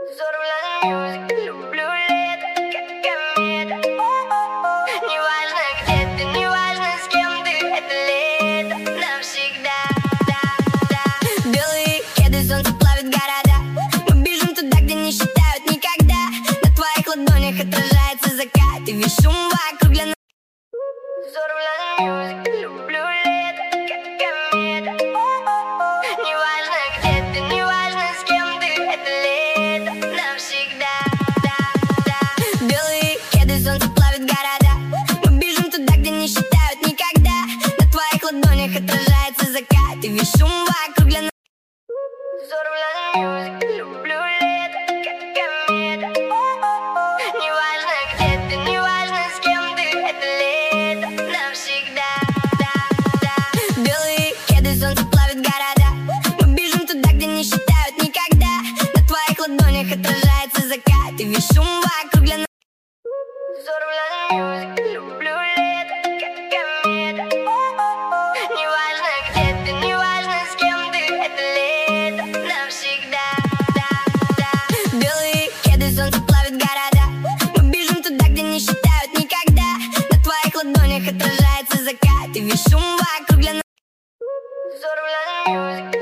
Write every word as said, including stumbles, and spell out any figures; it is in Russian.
Люблю лето, как комета. Неважно, где ты, неважно, с кем ты. Это лето навсегда. Белые кеды, солнце плавит города. Мы бежим туда, где не считают никогда. На твоих ладонях отражается закат. И весь шум вокруг для нас. Люблю лето, как комета. Неважно, где ты, неважно, с кем ты. Это лето навсегда. Белые кеды, солнце плавит города. Мы бежим туда, где не считают никогда. На твоих ладонях отражается закат. И весь шум вокруг для нас. Люблю лето, как комета. Неважно, где ты, неважно, с кем ты. Это лето навсегда. Белые кеды, солнце плавит города. Мы бежим туда, где не считают никогда. На твоих ладонях отражается закат. И весь шум вокруг для нас. Люблю лето, как комета. Неважно, где ты, неважно, с кем ты. Это лето навсегда. Белые кеды, солнце плавит города. Мы бежим туда, где не считают никогда. На твоих ладонях отражается закат. И весь шум вокруг для нас.